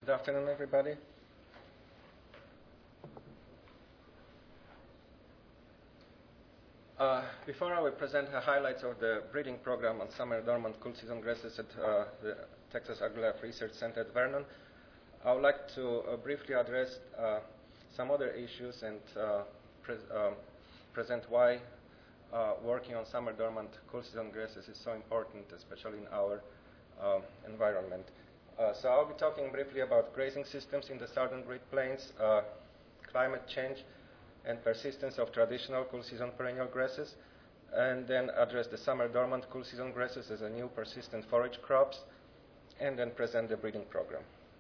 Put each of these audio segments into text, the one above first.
Good afternoon, everybody. Before I will present the highlights of the breeding program on summer dormant cool season grasses at the Texas AgriLife Research Center at Vernon, I would like to briefly address some other issues and present why working on summer dormant cool season grasses is so important, especially in our environment. So I'll be talking briefly about grazing systems in the southern Great Plains, climate change, and persistence of traditional cool season perennial grasses, and then address the summer dormant cool season grasses as a new persistent forage crops, and then present the breeding program.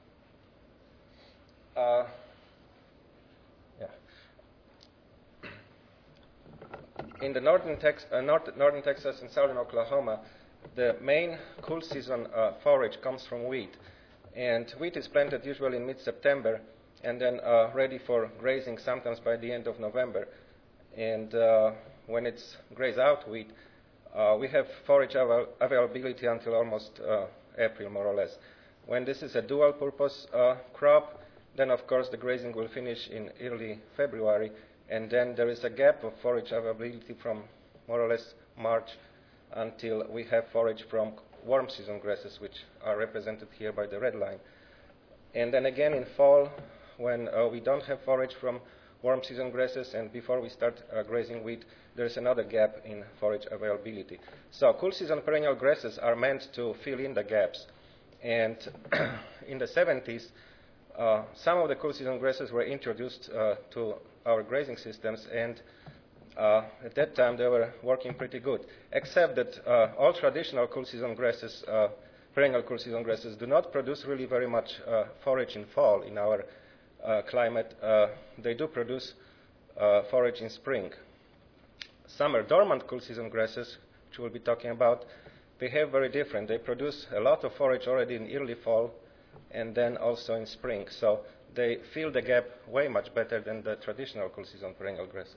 In the northern Texas and southern Oklahoma, the main cool season forage comes from wheat. And wheat is planted usually in mid-September and then ready for grazing sometimes by the end of November. And when it's graze out wheat, we have forage availability until almost April, more or less. When this is a dual-purpose crop, then of course the grazing will finish in early February, and then there is a gap of forage availability from more or less March until we have forage from warm season grasses, which are represented here by the red line. And then again in fall, when we don't have forage from warm season grasses and before we start grazing wheat, there's another gap in forage availability. So cool season perennial grasses are meant to fill in the gaps. And in the 70s, some of the cool season grasses were introduced to our grazing systems, and at that time they were working pretty good, except that all traditional cool season grasses, perennial cool season grasses, do not produce really very much forage in fall in our climate. They do produce forage in spring. Summer dormant cool season grasses, which we'll be talking about, behave very different. They produce a lot of forage already in early fall and then also in spring. So they fill the gap way much better than the traditional cool season perennial grasses.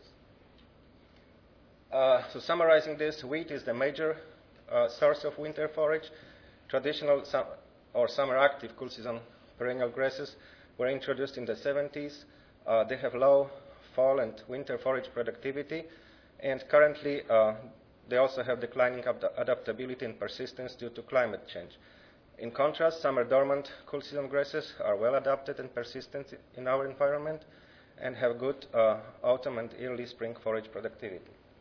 So summarizing this, wheat is the major source of winter forage. Traditional or summer active cool season perennial grasses were introduced in the 70s. They have low fall and winter forage productivity, and currently they also have declining adaptability and persistence due to climate change. In contrast, summer dormant cool season grasses are well adapted and persistent in our environment and have good autumn and early spring forage productivity.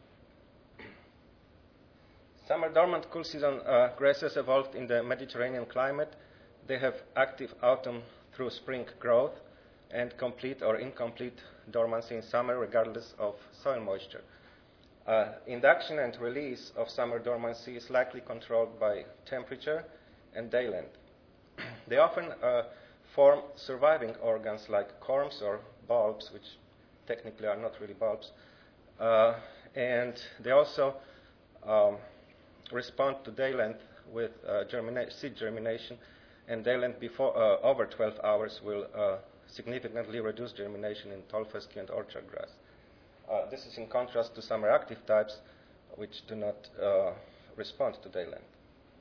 Summer dormant cool season grasses evolved in the Mediterranean climate. They have active autumn through spring growth and complete or incomplete dormancy in summer regardless of soil moisture. Induction and release of summer dormancy is likely controlled by temperature and day length. They often form surviving organs like corms or bulbs, which technically are not really bulbs. And they also respond to day length with seed germination, and day length before over 12 hours will significantly reduce germination in tall fescue and orchard grass. This is in contrast to summer active types, which do not respond to day length.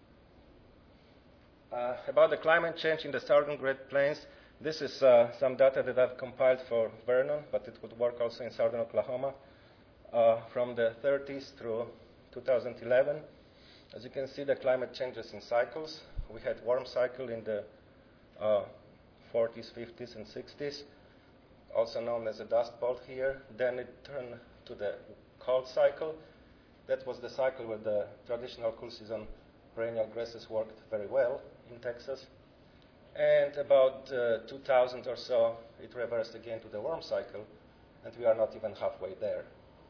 About the climate change in the southern Great Plains, this is some data that I've compiled for Vernon, but it would work also in southern Oklahoma, from the 30s through 2011. As you can see, the climate changes in cycles. We had warm cycle in the 40s, 50s, and 60s, also known as a dust bowl here. Then it turned to the cold cycle. That was the cycle where the traditional cool season perennial grasses worked very well in Texas. And about 2000 or so, it reversed again to the warm cycle, and we are not even halfway there.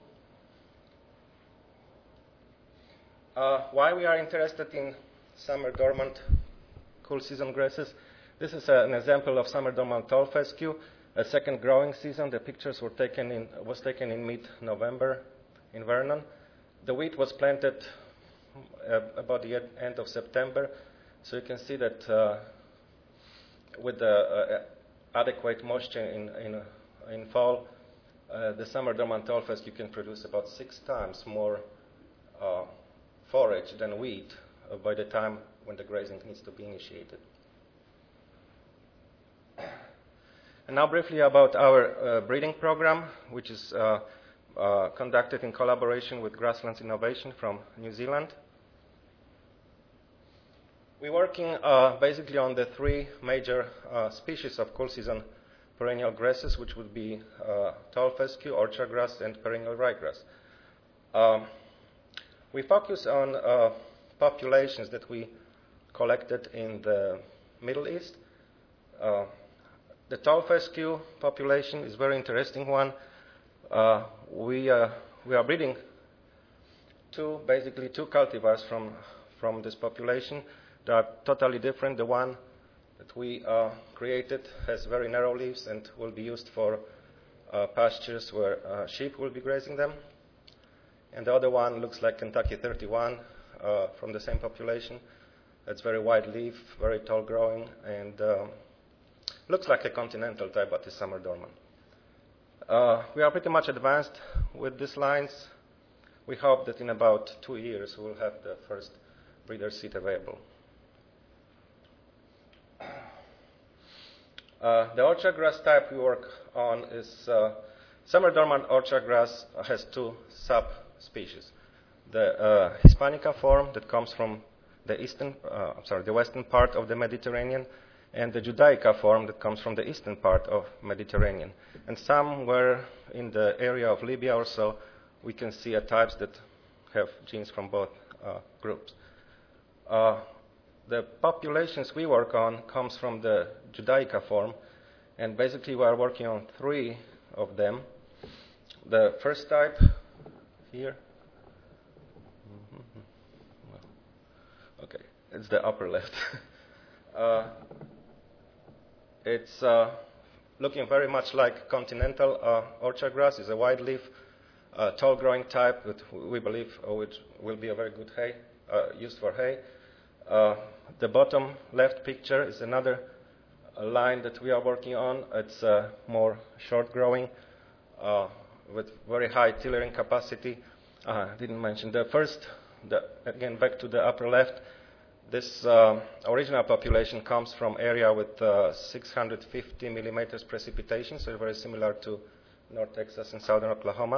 Why we are interested in summer dormant cool season grasses? This is an example of summer dormant tall fescue, a second growing season. The pictures was taken in mid-November in Vernon. The wheat was planted about the end of September, so you can see that with the adequate moisture in fall, the summer dormant tall fescue can produce about 6 times more forage than wheat by the time when the grazing needs to be initiated. And now briefly about our breeding program, which is conducted in collaboration with Grasslands Innovation from New Zealand. We're working basically on the three major species of cool season perennial grasses, which would be tall fescue, orchard grass, and perennial ryegrass. We focus on populations that we collected in the Middle East. The tall fescue population is a very interesting one. We are breeding basically two cultivars from this population. They are totally different. The one that we created has very narrow leaves and will be used for pastures where sheep will be grazing them. And the other one looks like Kentucky 31 from the same population. It's very wide leaf, very tall growing, and looks like a continental type, but is summer dormant. We are pretty much advanced with these lines. We hope that in about 2 years we'll have the first breeder seed available. The orchard grass type we work on is summer dormant orchard grass has two subspecies. The Hispanica form that comes from the western part of the Mediterranean, and the Judaica form that comes from the eastern part of Mediterranean. And somewhere in the area of Libya or so, we can see types that have genes from both groups. The populations we work on comes from the Judaica form, and basically we are working on three of them. The first type here, okay, it's the upper left. It's looking very much like continental orchard grass. It's a wide leaf, tall growing type that we believe which will be a very good hay, used for hay. The bottom left picture is another line that we are working on. It's more short growing with very high tillering capacity. I didn't mention the first, again back to the upper left. This original population comes from area with 650 millimeters precipitation, so very similar to North Texas and southern Oklahoma.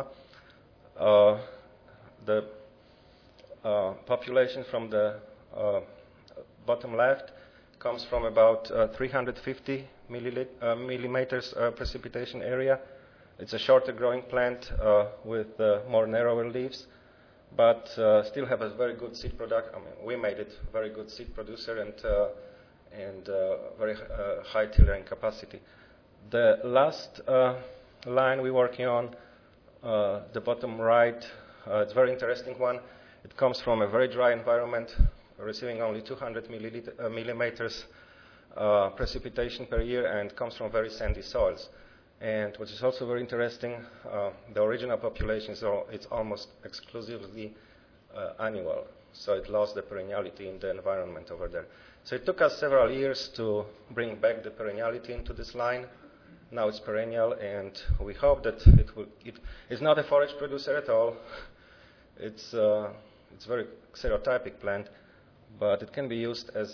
The population from the bottom left comes from about 350 millimeters precipitation area. It's a shorter growing plant with more narrower leaves, but still have a very good seed product. I mean, we made it very good seed producer and very high tillering capacity. The last line we're working on, the bottom right, it's a very interesting one. It comes from a very dry environment, receiving only 200 millimeters precipitation per year, and comes from very sandy soils. And which is also very interesting, the original population it's almost exclusively annual, so it lost the perenniality in the environment over there. So it took us several years to bring back the perenniality into this line. Now it's perennial, and we hope that it's not a forage producer at all. It's a very xerotypic plant, but it can be used as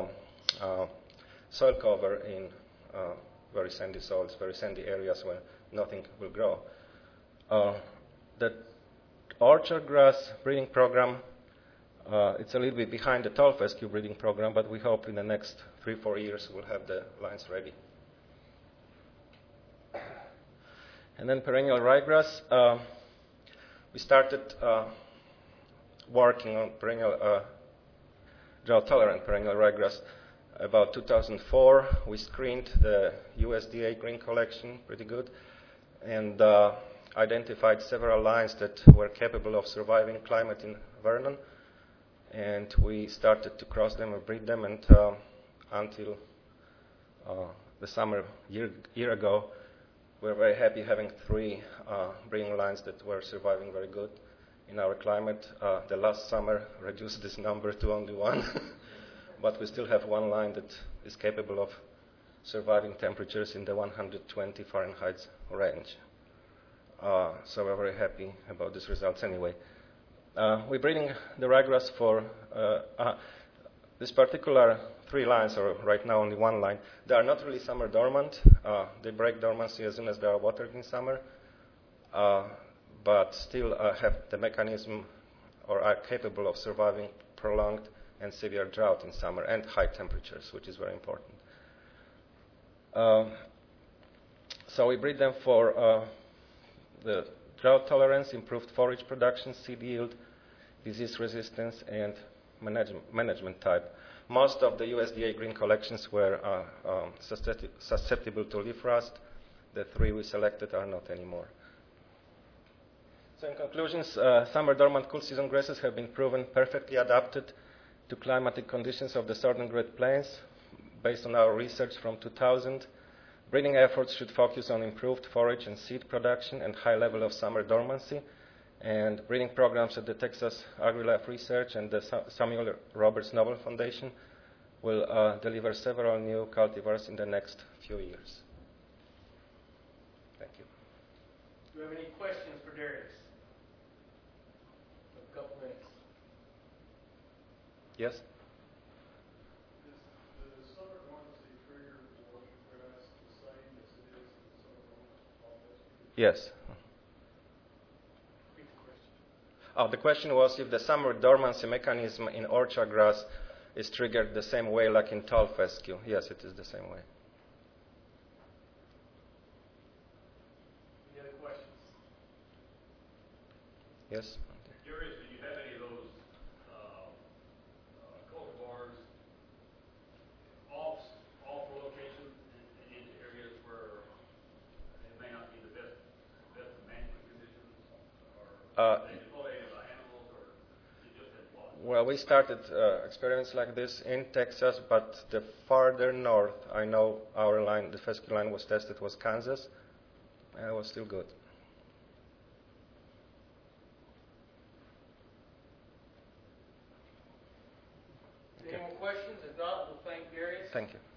soil cover in very sandy soils, very sandy areas where nothing will grow. The orchard grass breeding program, it's a little bit behind the tall fescue breeding program, but we hope in the next 3-4 years we'll have the lines ready. And then perennial ryegrass. We started working on perennial drought-tolerant perennial ryegrass about 2004. We screened the USDA green collection pretty good and identified several lines that were capable of surviving climate in Vernon. And we started to cross them or breed them, and until the summer year ago, we were very happy having 3 breeding lines that were surviving very good in our climate. The last summer reduced this number to only 1. But we still have 1 line that is capable of surviving temperatures in the 120 Fahrenheit range. So we're very happy about these results anyway. We're breeding the ryegrass for This particular 3 lines, or right now only 1 line, they are not really summer dormant. They break dormancy as soon as they are watered in summer, but still have the mechanism or are capable of surviving prolonged and severe drought in summer and high temperatures, which is very important. So we breed them for the drought tolerance, improved forage production, seed yield, disease resistance, and management type. Most of the USDA green collections were susceptible to leaf rust. The 3 we selected are not anymore. So in conclusions, summer dormant cool season grasses have been proven perfectly adapted to climatic conditions of the southern Great Plains. Based on our research from 2000, breeding efforts should focus on improved forage and seed production and high level of summer dormancy. And breeding programs at the Texas AgriLife Research and the Samuel Roberts Noble Foundation will deliver several new cultivars in the next few years. Thank you. Do you have any questions for Darius? A couple minutes. Yes? Is the summer dormancy trigger for orchard grass the same as it is in the summer dormancy for fall vegetable? Yes. The question was if the summer dormancy mechanism in orchard grass is triggered the same way like in tall fescue. Yes, it is the same way. Any other questions? Yes? Curious, do you have any of those cultivars off location in areas where it may not be the best management conditions, or defoliated by animals, or it just had lost? Well, we started experiments like this in Texas, but the farther north, I know our line, the fescue line was tested, was Kansas, and it was still good. Any more questions? If not, we'll thank Darius. Thank you.